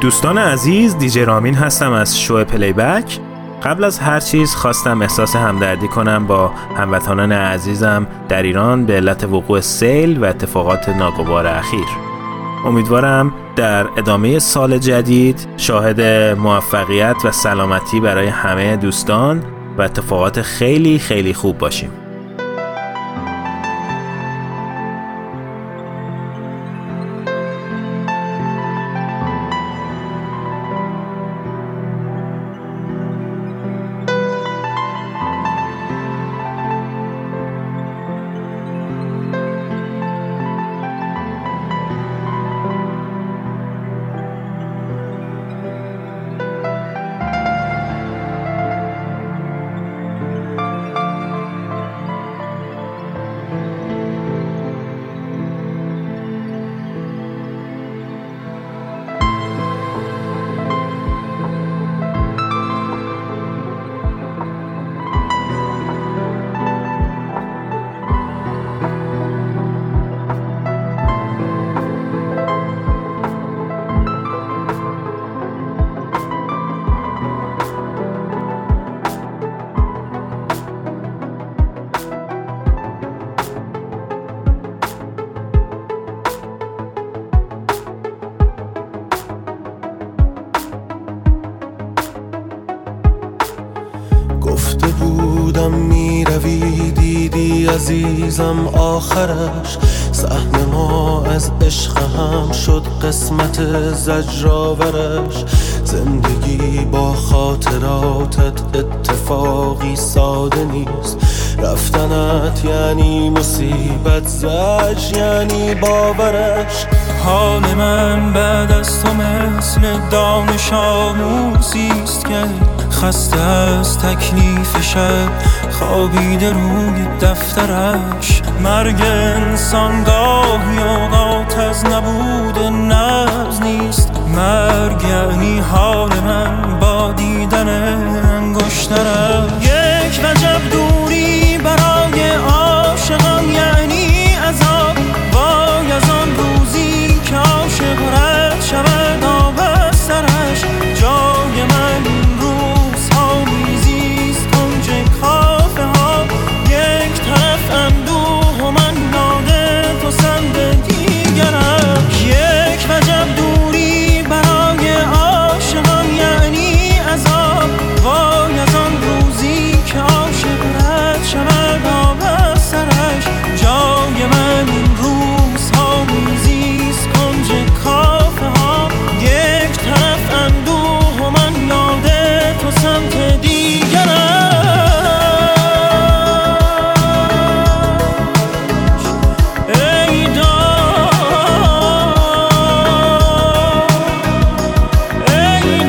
دوستان عزیز، دیجی رامین هستم از شو پلی بک. قبل از هر چیز خواستم احساس همدردی کنم با هموطنان عزیزم در ایران به علت وقوع سیل و اتفاقات ناگوار اخیر. امیدوارم در ادامه سال جدید شاهد موفقیت و سلامتی برای همه دوستان و اتفاقات خیلی خیلی خوب باشیم. گفته بودم میروی، دیدی عزیزم آخرش. صحن ما از عشق هم شد قسمت زجرآورش. زندگی با خاطراتت اتفاقی ساده نیست. رفتنت یعنی مصیبت، زجر یعنی باورش. حال من بعد از تو مثل دانش آموزیست که خسته از تکلیف شب خوابیده روی دفترش. مرگ انسان گاهی اوقات از نبود نبض نیست. مرگ یعنی حال من با دیدن انگشترش. یک وجب دوری برای عاشقان یعنی عذاب. وای از آن روزی که عاشق رد شود آب از سرش. جای من این روزها میزیست کنج کافه ها. یک طرف اندوه و من یاد تو سمت دیگرش. یک وجب دوری برای عاشقان یعنی عذاب. وای از آن روزی که عاشق رد شود آب از سرش. جای من این روزها میزیست کنج کافه ها. یک طرف اندوه و من یاد تو سمت دیگرش. ای داد، ای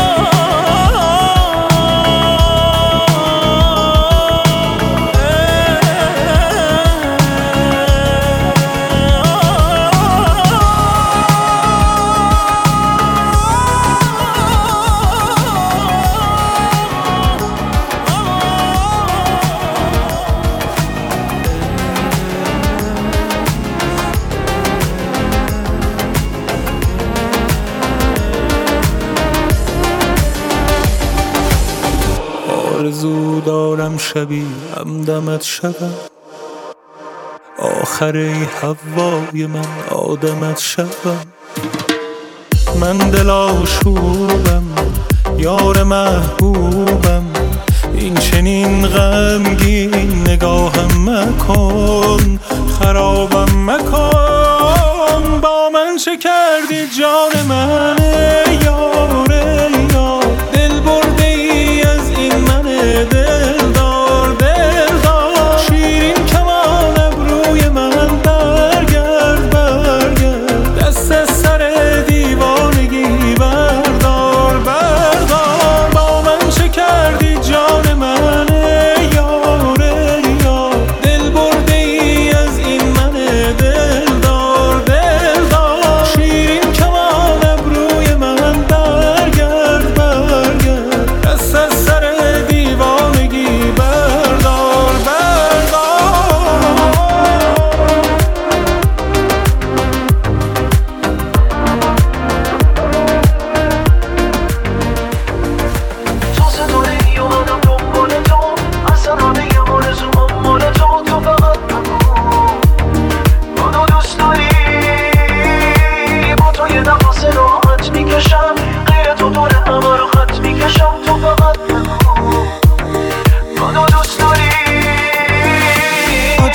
آرزو دارم شبی همدمت شدم. آخر ای هوای من آدمت شدم. من دل آشوبم، یار محبوبم. این چنین غمگین نگاهم مکن، خرابم مکن. با من چه کردی جان من یار یار؟ دل برده ای از این من دلدار دلدار. شیرین کمان ابروی من برگرد برگرد. دست از سر دیوانگی بردار بردار. با من چه کردی جان من یار یار؟ دل برده ای از این من دلدار دلدار. شیرین کمان ابروی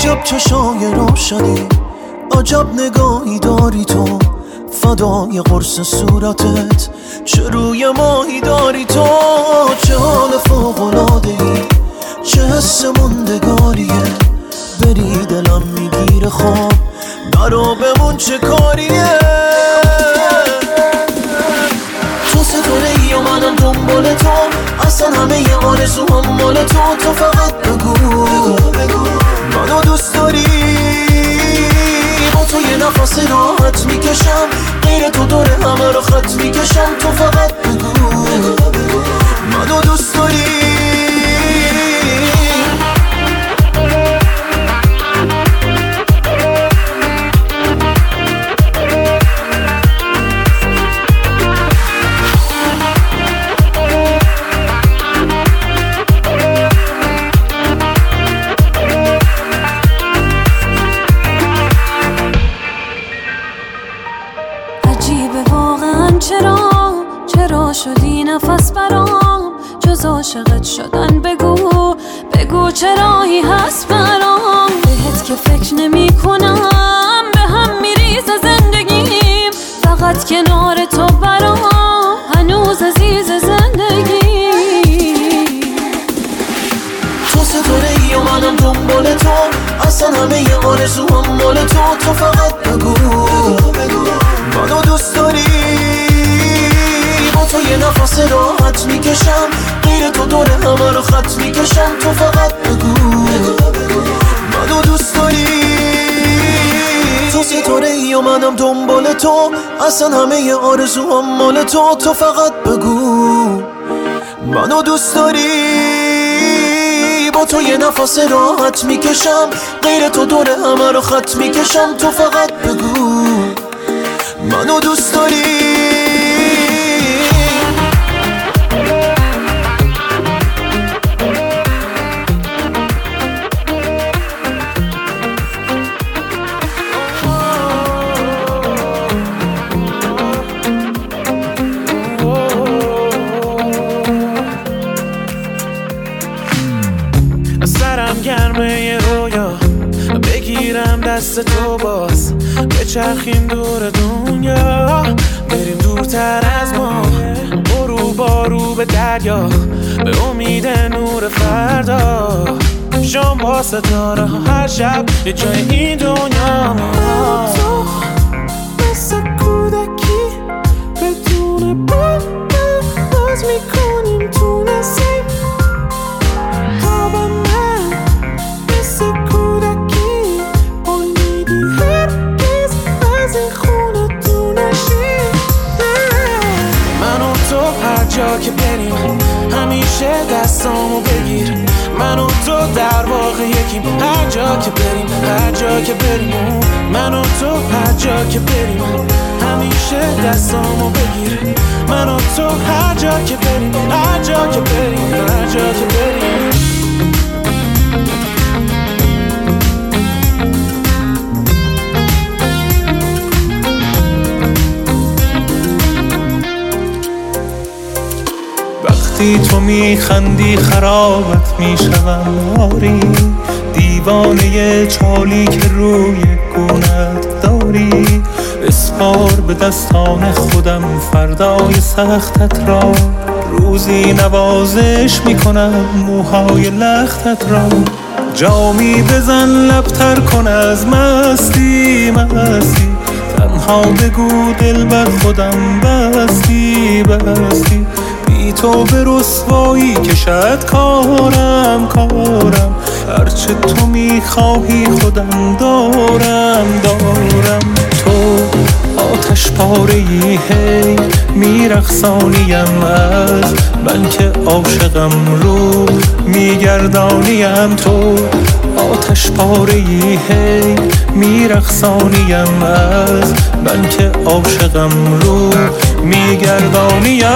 عجب چشای روشنی، عجب نگاهی داری تو، فدای قرص صورتت، چه روی ماهی داری تو، چه حال فوق‌العاده‌ای، چه حس موندگاریه، بری دلم میگیره خواب، برو بمون چه کاریه. تو ستاره‌ای و منم دنبال تو، اصلا همه ی آرزوام مال تو، تو فقط بگو منو دوست داری، با تو یه نفس راحت میکشم، غیر تو دور همه رو خط میکشم، تو فقط بگو منو دوست داری. چرا شدی نفس برام، جز عاشقت شدن بگو بگو چه راهی هست برام، بهت که فکر نمی کنم به هم میریزه زندگیم، فقط کنار تو برام هنوز عزیز زندگی. تو ستاره‌ای و منم دنبال تو، اصلا همه ی آرزوام مال تو، تو فقط بگو منو دوست داری، با تو یه نفس راحت میکشم، غیر تو دور همه رو خط میکشم، تو فقط بگو منو دوست داری. تو ستاره‌ای و منم دنبال تو، اصلا همه ی آرزوام مال تو، تو فقط بگو منو دوست داری، با تو یه نفس راحت میکشم، غیر تو دور همه رو خط میکشم، تو فقط بگو منو دوست داری. سرم گرمه رویا، بگیرم دست تو باز، بچرخیم دور دنیا، بریم دورتر از ما، برو بارو به دریا، به امید نور فردا، شام با ستاره هر شب یه جای این دنیا. تو مثل کودکی بدون باز میکنیم تو نسیم، جا که بریم همیشه دستامو بگیر، من و تو در واقع یکیم، هر جا که بریم هر جا که بریم، من و تو هر جا که بریم همیشه دستامو بگیر، من و تو هر جا که بریم هر جا که بریم هر جا که بریم. وقتی تو میخندی خرابت میشوم، آری دیوانه چالی که روی گونت داری، اسپار به دستان خودم فردای سختت را، روزی نوازش میکنم موهای لختت را، جامی بزن لبتر کن از مستی مستی، تنها بگو دل بر خودم بستی بستی، بی تو به رسوایی کشد کارم هرچه تو میخواهی خودم دارم تو آتش پاره‌ای هی میرقصانیم، از من که عاشقم رو میگردانیم، تو آتش پاره‌ای هی میرقصانیم، از من که عاشقم رو میگردانیم.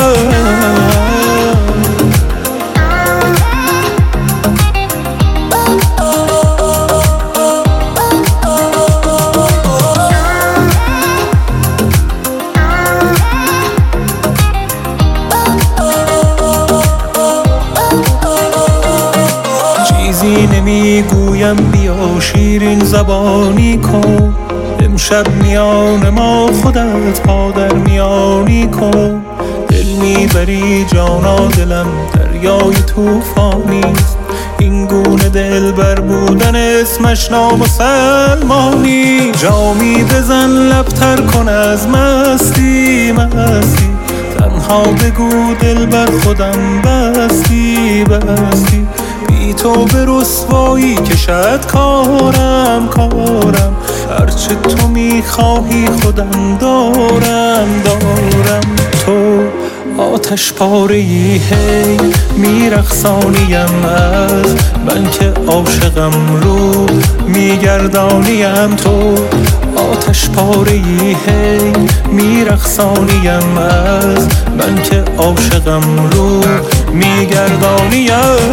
چیزی نمیگویم بیا شیرین زبانی کن امشب میان ما خودت پا در میانی کن دل میبری جانا دلم دریای توفانیست این گونه دل بر بودن اسمش نامسلمانی جامی بزن لبتر کن از مستی مستی تنها بگو دل بر خودم بستی بستی بی تو به رسوایی کشد کارم هرچه تو میخواهی خودم دارم تو آتش پاره‌ای هی میرقصانیم از من که عاشقم رو میگردانیم تو آتش پاره‌ای هی میرقصانیم از من که عاشقم رو میگردانیم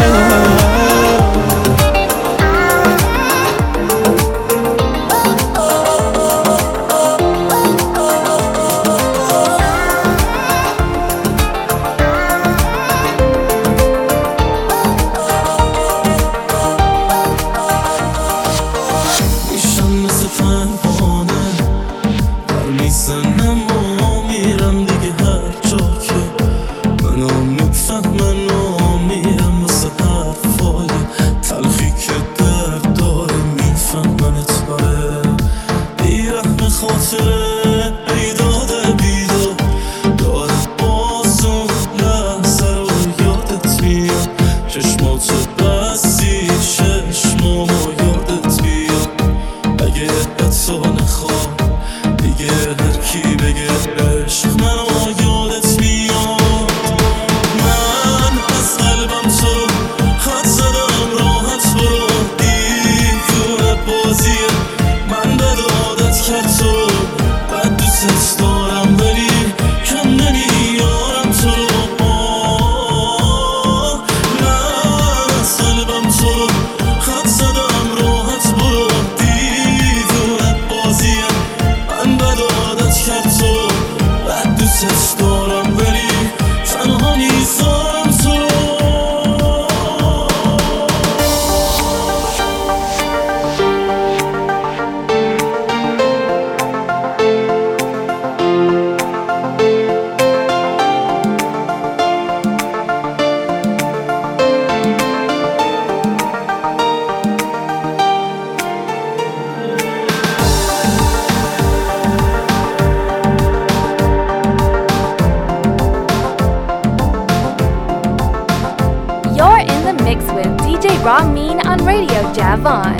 Ramin on Radio Javon.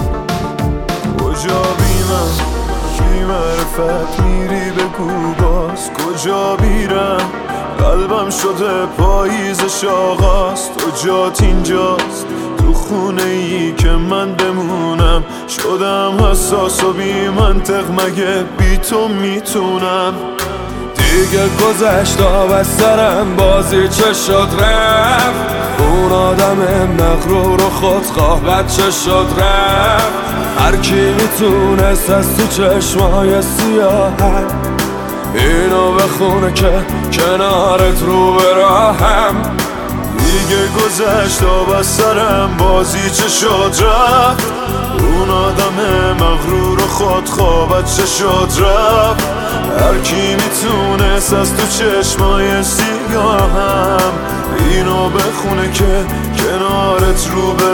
کجا بیمم کی معرفت میری بگو باز کجا بیرم قلبم شده پاییزش آغاز تو جات اینجاست تو خونه ای که من بمونم شدم حساس و بی منطق مگه بی تو میتونم دیگه گذشت آب از سرم بازی چه شد رفت اون آدم مغرور و خودخواه بچه شد رفت هر کی میتونست از تو چشمای سیاهم اینو بخونه که کنارت رو به راهم دیگه گذشت آب از سرم بازی چه شد رفت اون آدم مغرور و خودخواه بچه شد رفت هر کی میتونست از تو چشمای سیاهم اینو بخونه که کنارت رو به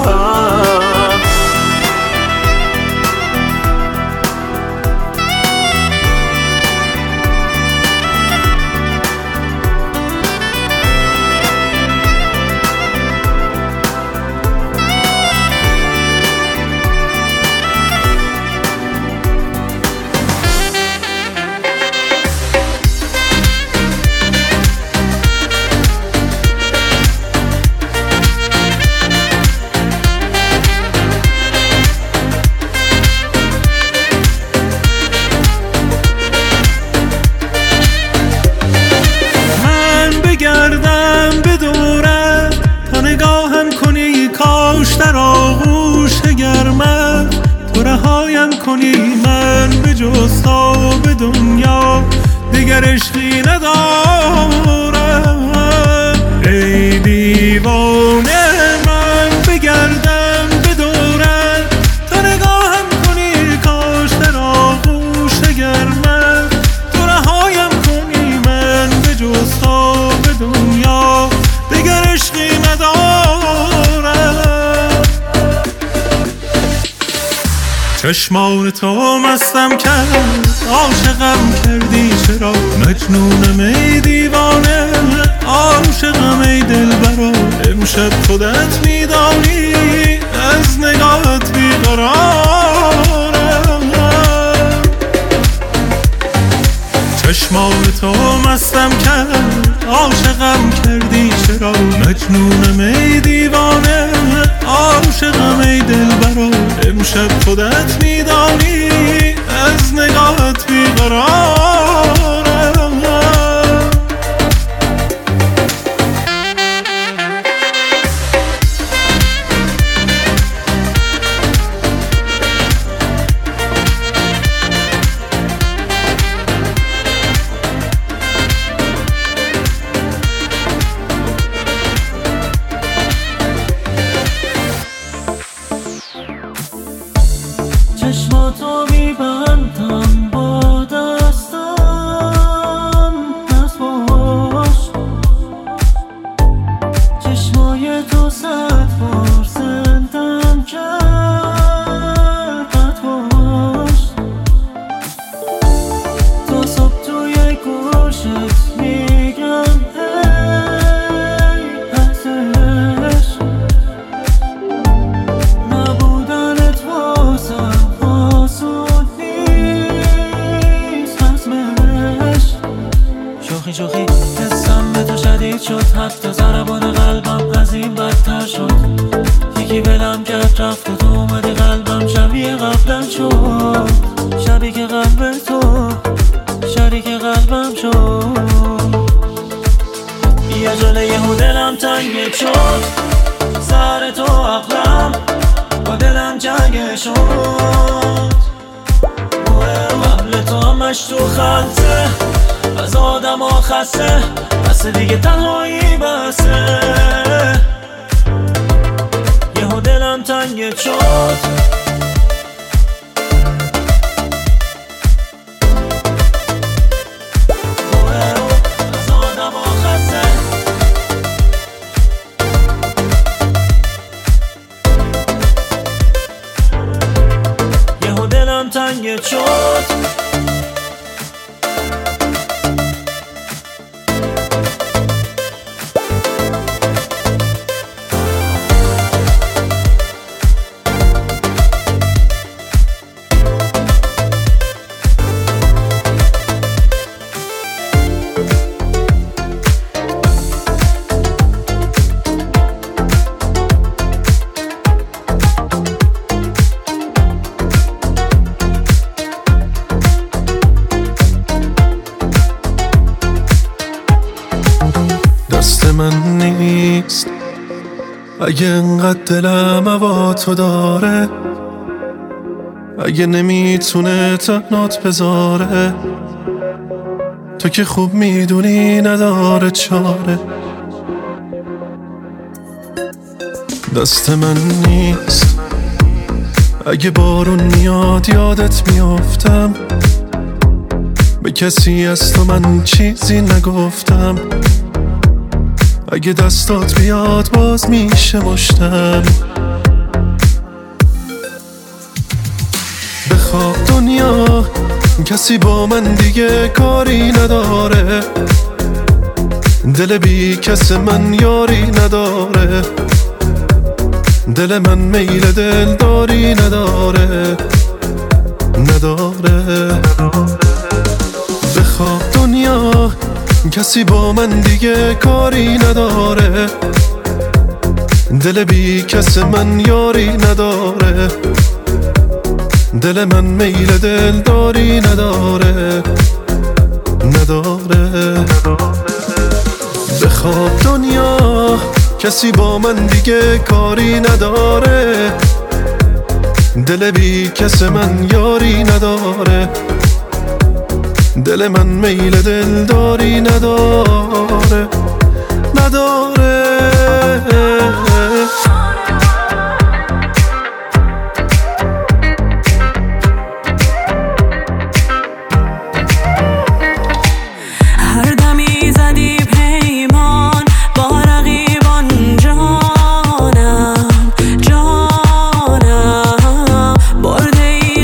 راهم در آغوش گرمت تو رهایم کنی من به جز تو به دنیا دیگر عشقی ندارم ای دیوانه من بگردم چشمان تو مستم کرد، عاشقم کردی چرا؟ مجنونم ای دیوانه، عاشقم ای دلبرا. امشب خودت میدانی از نگاهت بیقرارم. چشمان تو مستم کرد، عاشقم کردی چرا؟ مجنونم ای دیوانه، عاشقم ای دلبرا. امشب خودت میدانی از نگاهت بیقرارم. چشماتو میبندم با دستم، دست باش. چشمای تو 100 بار زندم کرد، بد باش. تا صبح توی گوشت میگم ای ازش، نبودنت واسم آسون نیست حزمش. شوخی شوخی حسم به تو شدید شد، حتی ضربان قلبم از این بدتر شد. یکی بلم کرد رفت و تو اومدی قلبم شبیه قبلم شد. شبیه که قلب تو شریک قلبم شد. بیا جلوی یهو دلم تنگ شد، سر تو عقلم با دلم جنگ شد. قبل تو همش تو خلطه، از آدم ها خسته، بس دیگه تنهایی بسه. یهو دلم تنگ شد، از آدم ها خسته. یهو دلم تنگ شد. دست من نیست اگه انقدر دلم هوا تو داره، اگه نمیتونه تنات بذاره. تو که خوب میدونی نداره چاره. دست من نیست اگه بارون میاد یادت میافتم، به کسی از تو من چیزی نگفتم. اگه دستات بیاد باز میشه مشتم. بخواب دنیا کسی با من دیگه کاری نداره، دل بی کس من یاری نداره. دل من میل دلداری نداره، نداره. بخواب دنیا کسی با من دیگه کاری نداره، دل بی کس من یاری نداره. دل من میل دلداری نداره، نداره. بخواب دنیا کسی با من دیگه کاری نداره، دل بی کس من یاری نداره. دل من میل دلداری نداره، نداره. هر دمی زدی پیمان با رقیبان، جانم جانم برده ای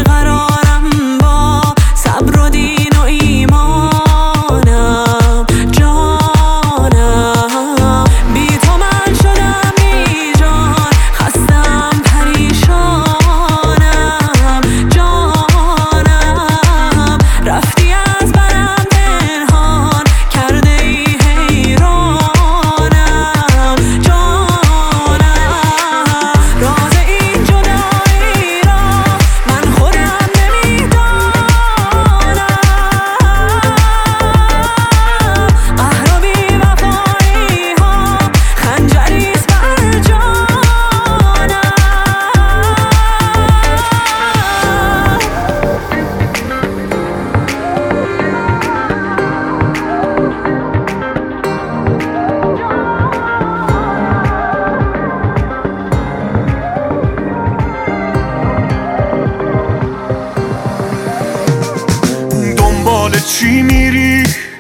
چی میری؟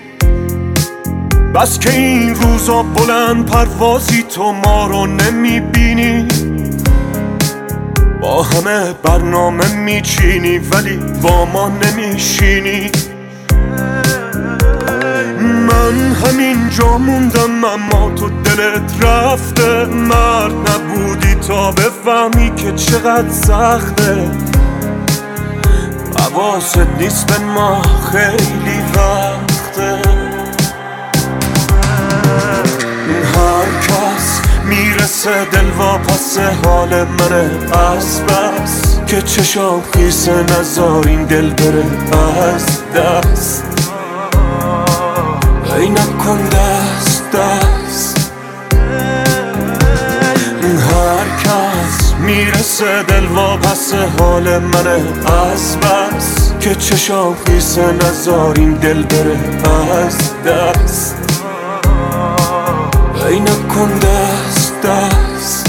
بس که این روزا بلند پروازی تو ما رو نمیبینی، با همه برنامه میچینی ولی با ما نمیشینی. من همین جا موندم اما تو دلت رفته، مرد نبودی تا بفهمی که چقدر سخته. حواست نیست به ما خیلی وقته. هر کس میرسه دل واپس حال منه، از بس که چشام خیسه نذار این دل بره از دست. ای نکن دست دست. هر کس میرسه دل واپس حال منه، از بس که چشام خیسه نذار این دل بره از دست. ای نکن دست دست.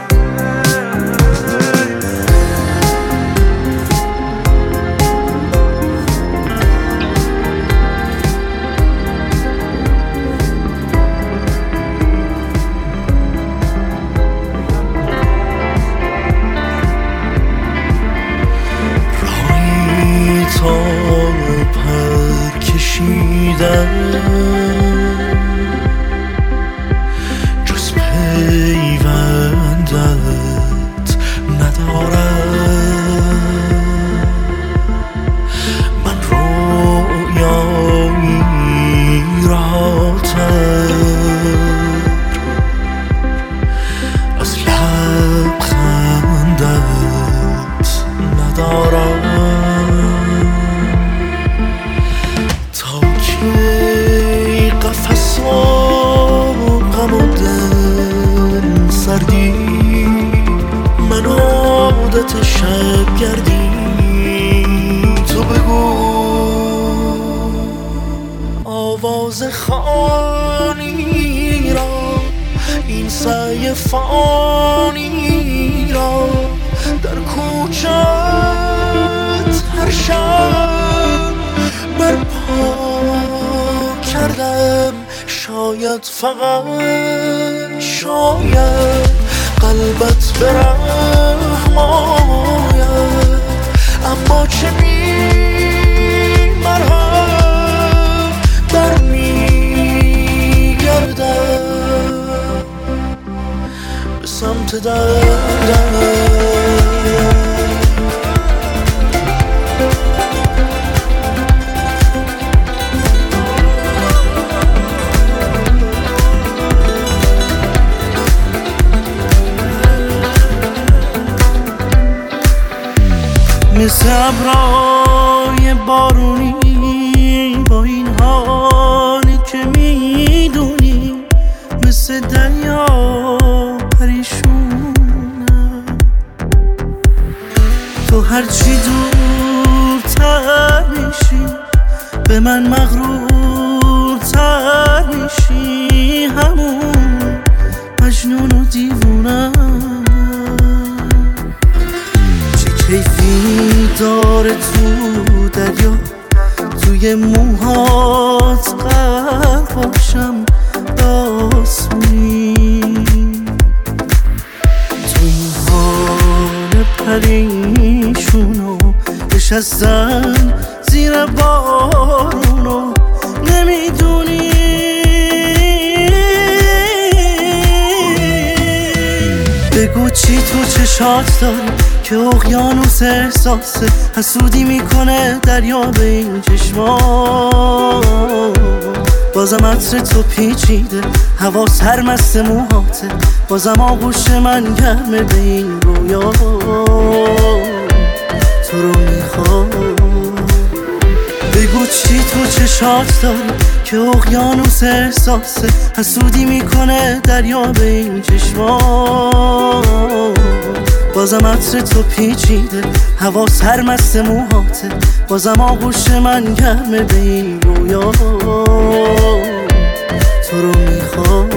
راهی تا پر کشیدم پیوندت ندارم. من رویایی راتر از لبخندت ندارم. تا کی قفص و غم و دل سردی، من عادت شب گردی. تو بگو آواز خانی را، این سعی فانی را در کوچت هر شب برپا کردم. شاید فقط شاید قلبت برحم آید، اما چه بی مرهم برمیگردم به سمت دردم. مثل ابرای بارونی با این حالی که میدونی، مثل دریا پریشونم. تو هرچی دورتر میشی به من مغرورتر میشی، همون مجنون و دیوونم. کیفی داره تو دریا، توی موهات غرق باشم داسونی. تو این حال پریشونو نشستم زیر بارونو نمیدونی. بگو چی تو چشات داری که اقیانوس احساسه، حسودی میکنه دریا به این چشما. بازم عطر تو پیچیده، هوا سرمست موهاته، بازم آغوش من گرمه به این رویا. تو رو میخوام. بگو چی تو چشات داری که اقیانوس احساسه، حسودی میکنه دریا به این چشما. بازم عطر تو پیچیده، هوا سرمست موهاته، بازم آغوش من گرمه به این رویا. تو رو میخوام.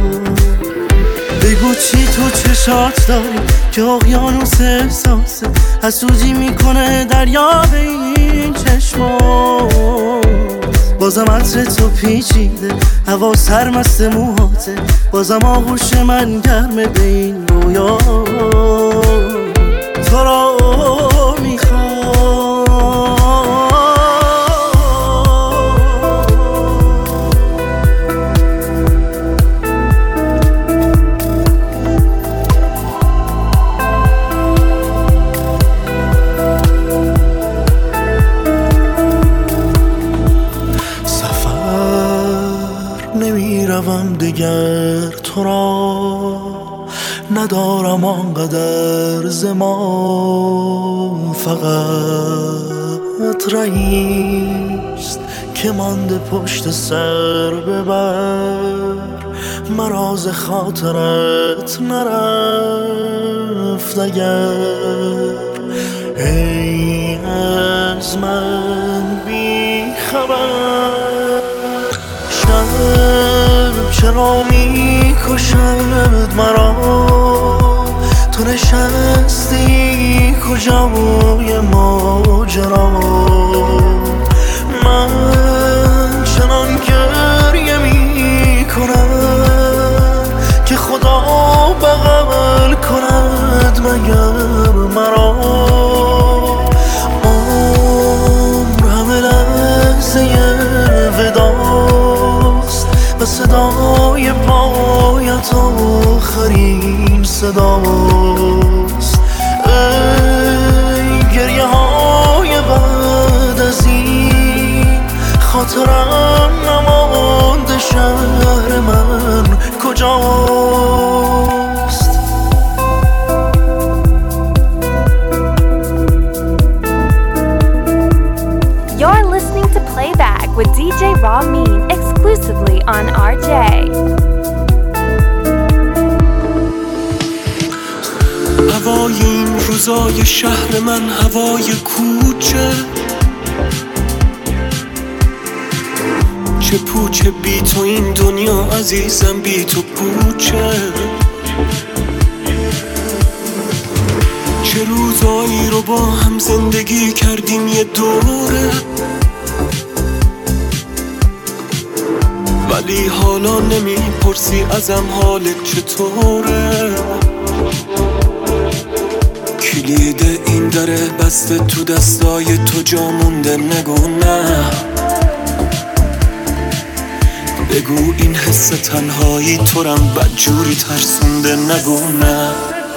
بگو چی تو چشات داری که اقیانوس احساسه، حسودی میکنه دریا به این چشما. بازم عطر تو پیچیده، هوا سرمست موهاته، بازم آغوش من گرمه به این رویا. تو را دیگر تو را ندارم آنقدر زمان، فقط رئیست که مانده پشت سر ببر، مراز خاطرت نرفت اگر ای از من بی خبر. چرا می کشد مرا تو نشستی کجای ماجرا، من چنان گریه می کنم که خدا بغل کند مگر مرا. عمر همه لحظه وداست و صدای پایت آخرین صداست. ای گریه های بعد از این خاطرم نمانده، شهر من کجاست؟ You're listening to Playback with DJ Ramin exclusively on RJ. هوای این روزای شهر من، هوای کوچه، چه پوچه بی تو این دنیا عزیزم، بی تو پوچه. چه روزایی رو با هم زندگی کردیم یه دوره، ولی حالا نمیپرسی ازم حالت چطوره. کلید این دره بسته تو دستای تو، جا مونده نگو نه، بگو این حس تنهایی تو رم بدجوری ترسونده نگو نه.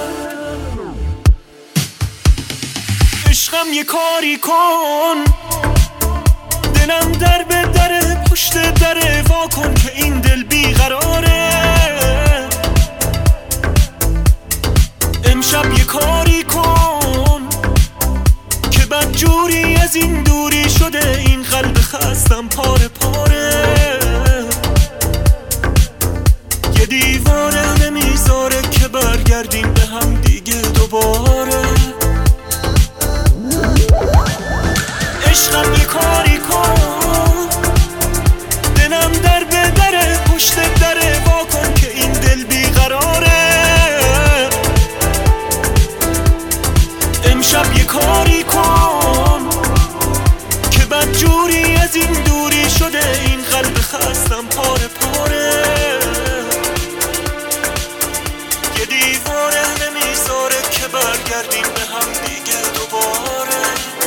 عشقم یه کاری کن، دلم در به دره پشت دره وا کن که این دل بیقراره. امشب یه کاری کن که بدجوری از این دوری شده، این قلب خستم پاره پاره. یه دیواره نمیذاره که برگردیم به هم دیگه دوباره. عشقم یه کاری کن، دلم در به دره پشت دره وا کن که این دل بیقراره. امشب یه کاری کن که بدجوری از این دوری شده، این قلب خستم پاره پاره. یه دیواره نمیذاره که برگردیم به هم دیگه دوباره.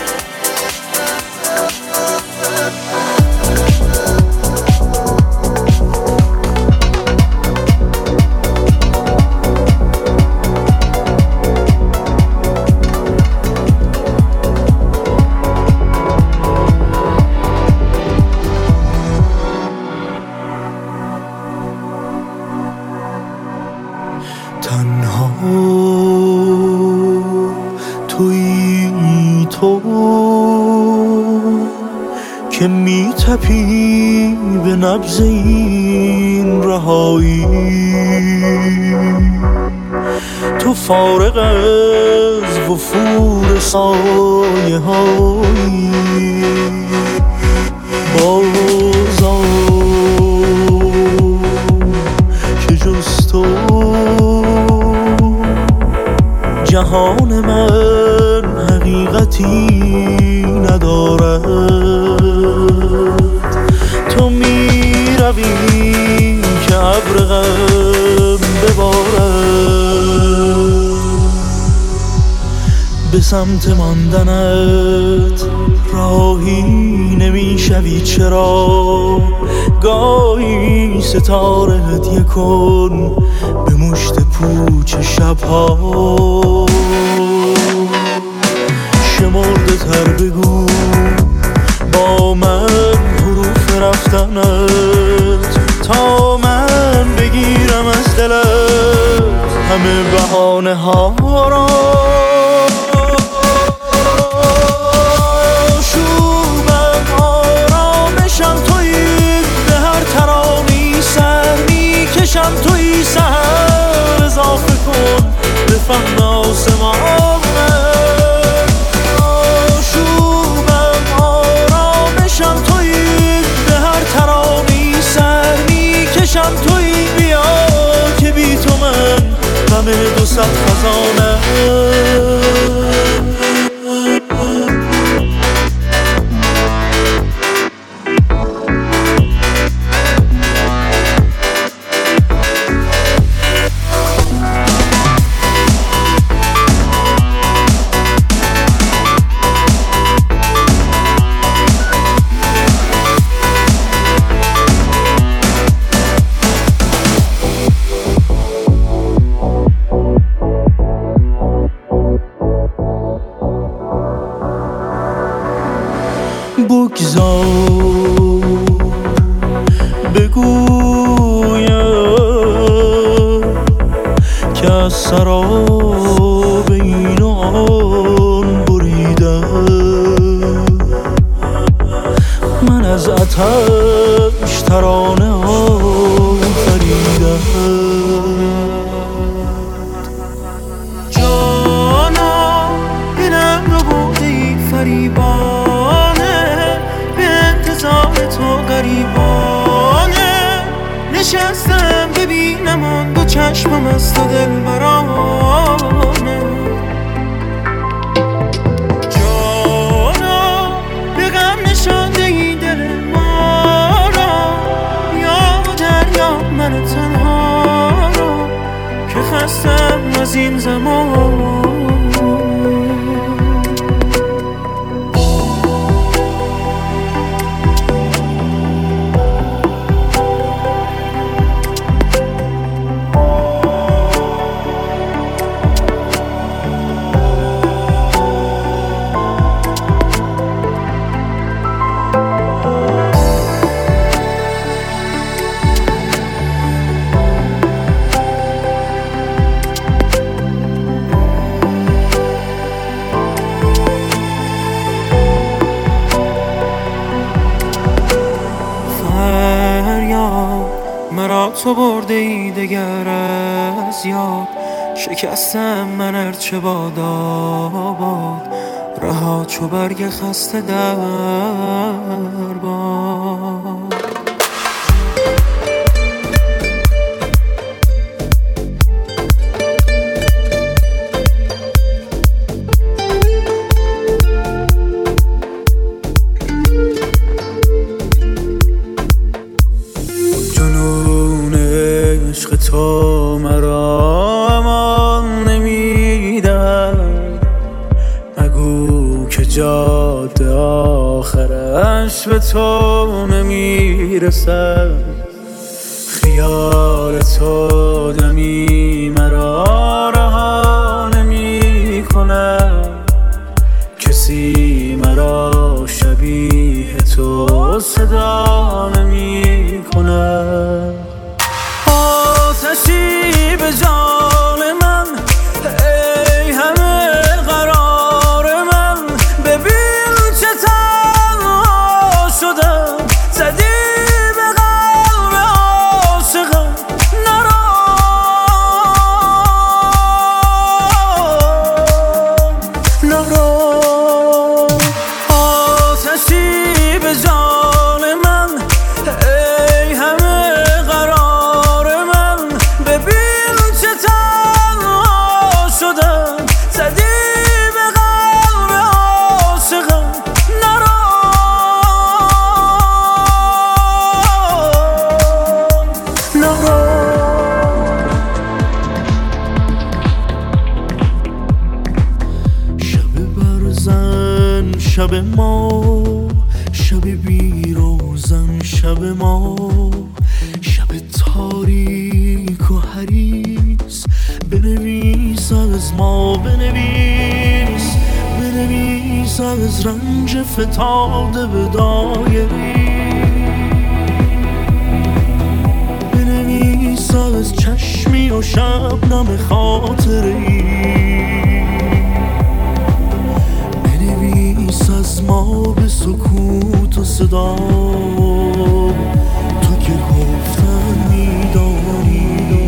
که میتپی به نبض این رهایی، تو فارغ از وفور سایه هایی. بازم که جز تو جهان من حقیقتی ندارد، شبی که ابر غم ببارد به سمت ماندنت راهی نمیشوی چرا گاهی ستاره هدیه کن به مشت پوچ شبها شمرده تر بگو با من حروف رفتنت تا من بگیرم از دلت همه بهانه ها را شومم آرامشم تویی به هر ترانی سر میکشم تویی سهر اضافه کن به فهم آسمانه کشم توی بیا که بی تو من همه 200 خزانه بگذار بگویم که از سراب این و آن بریدم من از آتش ترانه آفریدم جانا اینم رو بودی فریبان تو غریبانه نشستم ببینم آن دو چشمم از تو دلبرانه جانا به غم نشانده ای دل ما را یا دریا من تنها را که خستم از این زمان تو برده ای دگر از یاد شکستم من ارچه باد آباد رها چو برگ خسته در باد تو مرا امان نمیدن مگو که جاده آخرش به تو نمیرسد خیال تو دمی مرا رها نمی کند کسی مرا شبیه تو صدا نمی کند آتشی به جان من ای همه قرار من ببین چه تنها شدم زدی به قلب عاشقم نرا شب ما، شب بیروزن شب ما، شب تاریک و حریص. بنویس از ما، بنویس بنویس از رنج فتاده به دایری، بنویس از چشمی و شبنم خاطری، بنویس از ما به سکوت و صدا، تو که گفتن میدانی.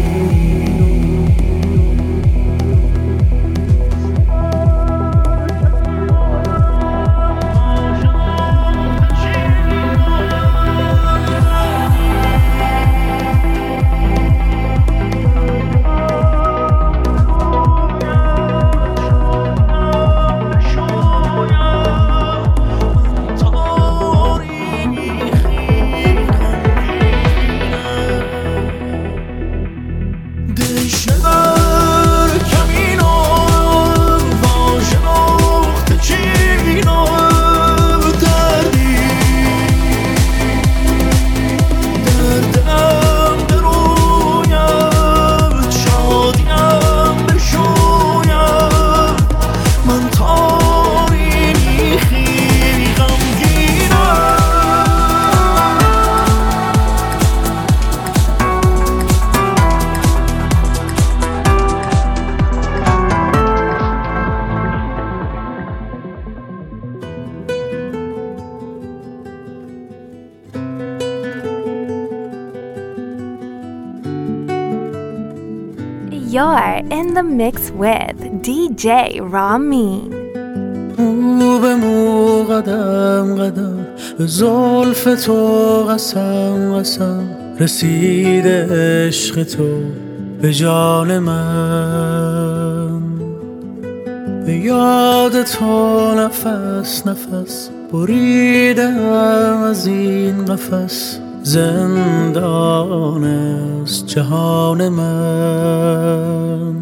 You're in the mix with DJ Ramin. مو به مو قدم قدم به زلف تو قسم قسم، رسیده عشق تو به جان من، به یاد تو نفس نفس بریدم از این قفس، زندان است جهان من.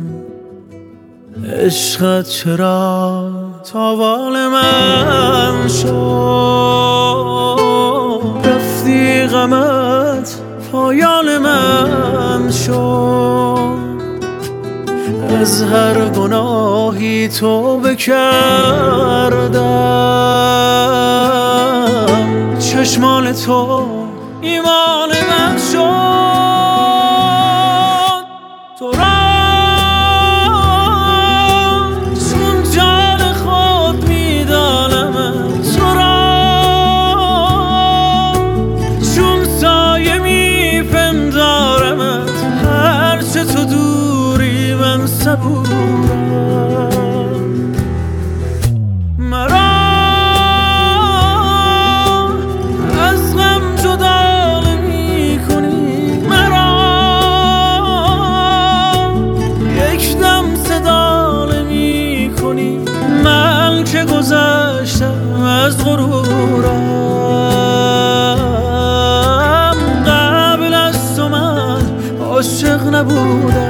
عشقت چرا تاوان من شد، رفتی غمت پایان من شد، از هر گناهی توبه کردم، چشمان تو ایمان من شد. تو را چون جان خود میدانم، تو را چون سایه میپندارمت، هرچه تو دوری من صبورم. گذشتم از غرورم، قبل از تو من عاشق نبودم.